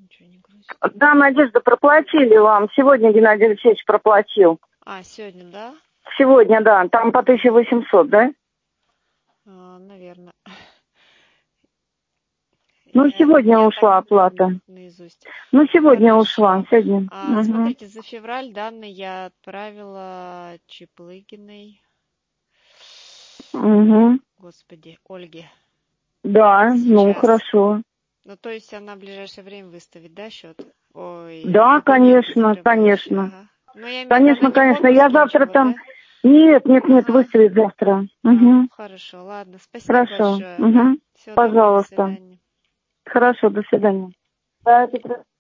Ничего не грузит. Да, Надежда, проплатили вам. Сегодня Геннадий Алексеевич проплатил. Сегодня, да? Сегодня, да. Там по 1800, да? Наверное. Ну, сегодня Я так ушла не помню оплата. наизусть. Ну, сегодня Хорошо. ушла. Сегодня. Угу. Смотрите, за февраль данные я отправила Чеплыгиной. Угу. Господи, Ольге. Да, ну, Сейчас. хорошо. Ну, то есть она в ближайшее время выставит, да, счет? Ой, Да, документы конечно, закрывающие. конечно. Ага. Ну, я имею в виду, она Конечно, не в конечно. Я отпуске завтра ничего, там... да? Нет, Ага. выставит завтра. Угу. Хорошо, ладно. Спасибо Хорошо. большое, ага. Угу. Всего доброго, до Пожалуйста. свидания. Хорошо, до свидания. Да, это